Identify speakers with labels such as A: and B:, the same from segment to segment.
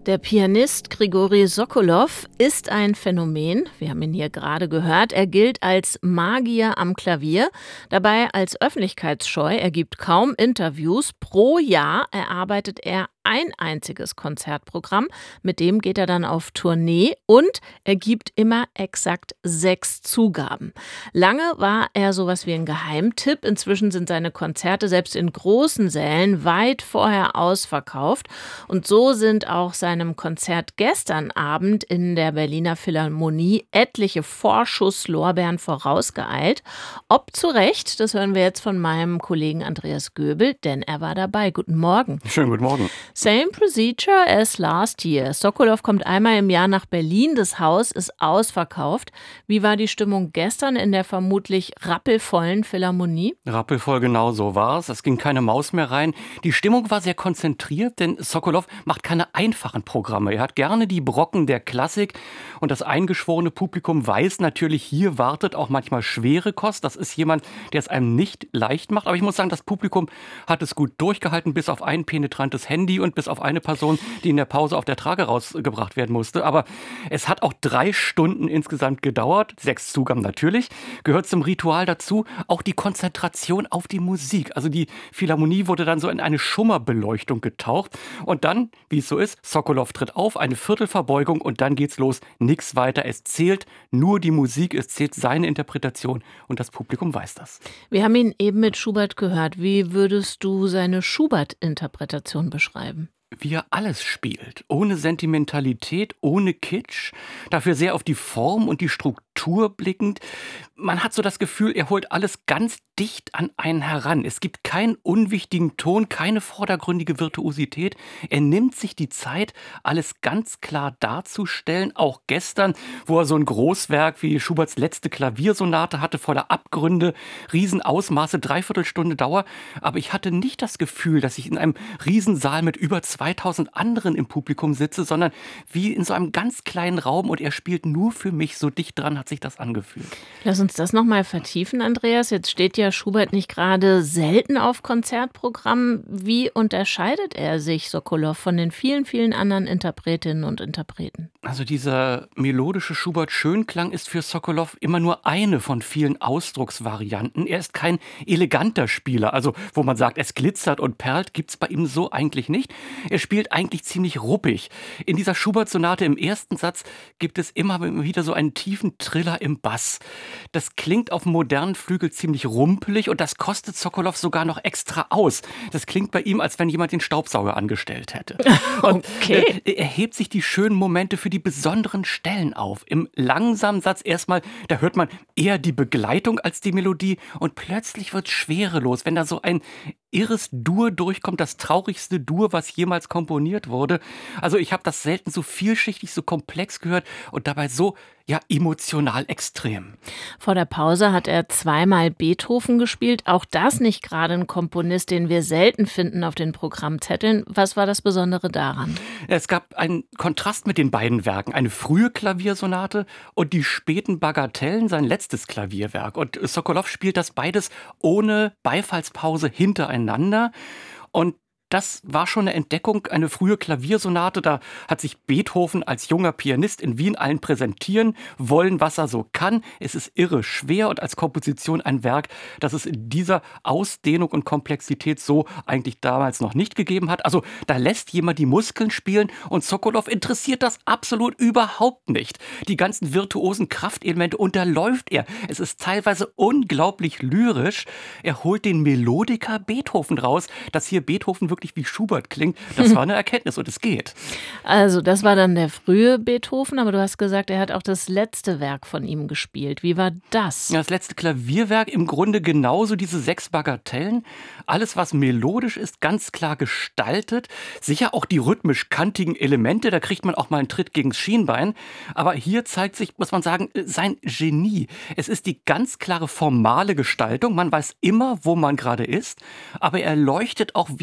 A: Der Pianist Grigori Sokolow ist ein Phänomen. Wir haben ihn hier gerade gehört. Er gilt als Magier am Klavier, dabei als öffentlichkeitsscheu. Er gibt kaum Interviews. Pro Jahr erarbeitet er ein einziges Konzertprogramm. Mit dem geht er dann auf Tournee und er gibt immer exakt 6 Zugaben. Lange war er sowas wie ein Geheimtipp. Inzwischen sind seine Konzerte selbst in großen Sälen weit vorher ausverkauft. Und so sind auch seinem Konzert gestern Abend in der Berliner Philharmonie etliche Vorschusslorbeeren vorausgeeilt. Ob zu Recht, das hören wir jetzt von meinem Kollegen Andreas Göbel, denn er war dabei. Guten Morgen.
B: Schönen guten Morgen.
A: Same procedure as last year. Sokolow kommt einmal im Jahr nach Berlin. Das Haus ist ausverkauft. Wie war die Stimmung gestern in der vermutlich rappelvollen Philharmonie?
B: Rappelvoll, genau so war es. Es ging keine Maus mehr rein. Die Stimmung war sehr konzentriert, denn Sokolow macht keine einfachen Programme. Er hat gerne die Brocken der Klassik und das eingeschworene Publikum weiß natürlich, hier wartet auch manchmal schwere Kost. Das ist jemand, der es einem nicht leicht macht. Aber ich muss sagen, das Publikum hat es gut durchgehalten, bis auf ein penetrantes Handy und bis auf eine Person, die in der Pause auf der Trage rausgebracht werden musste. Aber es hat auch 3 Stunden insgesamt gedauert. 6 Zugaben natürlich. Gehört zum Ritual dazu auch die Konzentration auf die Musik. Also die Philharmonie wurde dann so in eine Schummerbeleuchtung getaucht. Und dann, wie es so ist, Sokolow tritt auf, eine Viertelverbeugung und dann geht's los. Nichts weiter. Es zählt nur die Musik, es zählt seine Interpretation und das Publikum weiß das.
A: Wir haben ihn eben mit Schubert gehört. Wie würdest du seine Schubert-Interpretation beschreiben?
B: Wie er alles spielt, ohne Sentimentalität, ohne Kitsch, dafür sehr auf die Form und die Struktur blickend. Man hat so das Gefühl, er holt alles ganz dicht an einen heran. Es gibt keinen unwichtigen Ton, keine vordergründige Virtuosität. Er nimmt sich die Zeit, alles ganz klar darzustellen. Auch gestern, wo er so ein Großwerk wie Schuberts letzte Klaviersonate hatte, voller Abgründe, Riesenausmaße, Dreiviertelstunde Dauer. Aber ich hatte nicht das Gefühl, dass ich in einem Riesensaal mit über 2000 anderen im Publikum sitze, sondern wie in so einem ganz kleinen Raum und er spielt nur für mich. So dicht dran hat sich das angefühlt.
A: Lass uns das nochmal vertiefen, Andreas. Jetzt steht ja Schubert nicht gerade selten auf Konzertprogrammen. Wie unterscheidet er sich, Sokolow, von den vielen, vielen anderen Interpretinnen und Interpreten?
B: Also dieser melodische Schubert-Schönklang ist für Sokolow immer nur eine von vielen Ausdrucksvarianten. Er ist kein eleganter Spieler, also wo man sagt, es glitzert und perlt, gibt's bei ihm so eigentlich nicht. Er spielt eigentlich ziemlich ruppig. In dieser Schubert-Sonate im ersten Satz gibt es immer wieder so einen tiefen Triller im Bass. Das klingt auf dem modernen Flügel ziemlich rumpelig und das kostet Sokolow sogar noch extra aus. Das klingt bei ihm, als wenn jemand den Staubsauger angestellt hätte. Und
A: Okay.
B: er hebt sich die schönen Momente für die besonderen Stellen auf. Im langsamen Satz erstmal, da hört man eher die Begleitung als die Melodie und plötzlich wird es schwerelos, wenn da so ein irres Dur durchkommt, das traurigste Dur, was jemals komponiert wurde. Also ich habe das selten so vielschichtig, so komplex gehört und dabei so emotional extrem.
A: Vor der Pause hat er zweimal Beethoven gespielt. Auch das nicht gerade ein Komponist, den wir selten finden auf den Programmzetteln. Was war das Besondere daran?
B: Es gab einen Kontrast mit den beiden Werken. Eine frühe Klaviersonate und die späten Bagatellen, sein letztes Klavierwerk. Und Sokolow spielt das beides ohne Beifallspause hintereinander. Und das war schon eine Entdeckung, eine frühe Klaviersonate. Da hat sich Beethoven als junger Pianist in Wien allen präsentieren wollen, was er so kann. Es ist irre schwer und als Komposition ein Werk, das es in dieser Ausdehnung und Komplexität so eigentlich damals noch nicht gegeben hat. Also da lässt jemand die Muskeln spielen und Sokolow interessiert das absolut überhaupt nicht. Die ganzen virtuosen Kraftelemente unterläuft er. Es ist teilweise unglaublich lyrisch. Er holt den Melodiker Beethoven raus, dass hier Beethoven wirklich wie Schubert klingt, das war eine Erkenntnis und es geht.
A: Also das war dann der frühe Beethoven, aber du hast gesagt, er hat auch das letzte Werk von ihm gespielt. Wie war das?
B: Ja, das letzte Klavierwerk im Grunde genauso diese 6 Bagatellen. Alles, was melodisch ist, ganz klar gestaltet. Sicher auch die rhythmisch kantigen Elemente, da kriegt man auch mal einen Tritt gegens Schienbein. Aber hier zeigt sich, muss man sagen, sein Genie. Es ist die ganz klare formale Gestaltung. Man weiß immer, wo man gerade ist. Aber er leuchtet auch wie mit so einer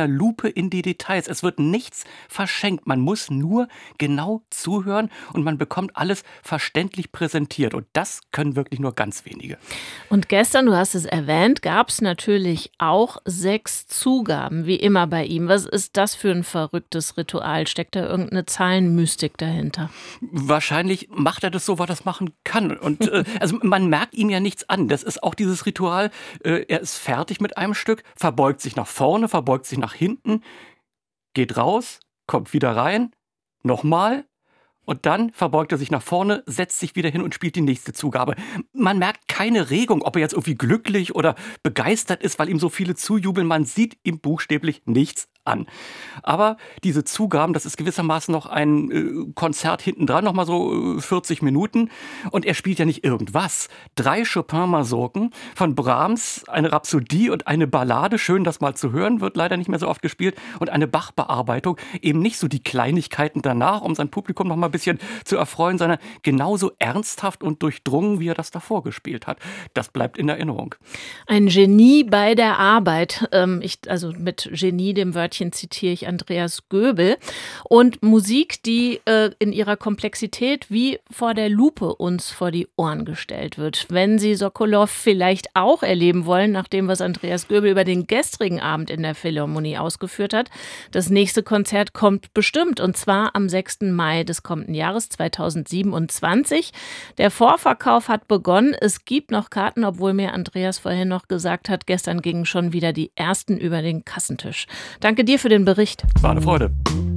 B: einer Lupe in die Details. Es wird nichts verschenkt. Man muss nur genau zuhören und man bekommt alles verständlich präsentiert. Und das können wirklich nur ganz wenige.
A: Und gestern, du hast es erwähnt, gab es natürlich auch 6 Zugaben, wie immer bei ihm. Was ist das für ein verrücktes Ritual? Steckt da irgendeine Zahlenmystik dahinter?
B: Wahrscheinlich macht er das so, weil er das machen kann. Und also man merkt ihm ja nichts an. Das ist auch dieses Ritual. Er ist fertig mit einem Stück, verbeugt sich nach vorne, verbeugt sich nach hinten, geht raus, kommt wieder rein, nochmal. Und dann verbeugt er sich nach vorne, setzt sich wieder hin und spielt die nächste Zugabe. Man merkt keine Regung, ob er jetzt irgendwie glücklich oder begeistert ist, weil ihm so viele zujubeln. Man sieht ihm buchstäblich nichts an. Aber diese Zugaben, das ist gewissermaßen noch ein Konzert hintendran, nochmal so 40 Minuten. Und er spielt ja nicht irgendwas. 3 Chopin-Mazurken von Brahms, eine Rhapsodie und eine Ballade. Schön, das mal zu hören, wird leider nicht mehr so oft gespielt. Und eine Bach-Bearbeitung. Eben nicht so die Kleinigkeiten danach, um sein Publikum noch mal ein bisschen zu erfreuen, sondern genauso ernsthaft und durchdrungen, wie er das davor gespielt hat. Das bleibt in Erinnerung.
A: Ein Genie bei der Arbeit. Also mit Genie, dem Wörtchen, zitiere ich Andreas Göbel. Und Musik, die in ihrer Komplexität wie vor der Lupe uns vor die Ohren gestellt wird. Wenn Sie Sokolow vielleicht auch erleben wollen, nach dem, was Andreas Göbel über den gestrigen Abend in der Philharmonie ausgeführt hat, das nächste Konzert kommt bestimmt, und zwar am 6. Mai des kommenden Jahres 2027. Der Vorverkauf hat begonnen. Es gibt noch Karten, obwohl mir Andreas vorhin noch gesagt hat, gestern gingen schon wieder die ersten über den Kassentisch. Danke dir für den Bericht.
B: War eine Freude.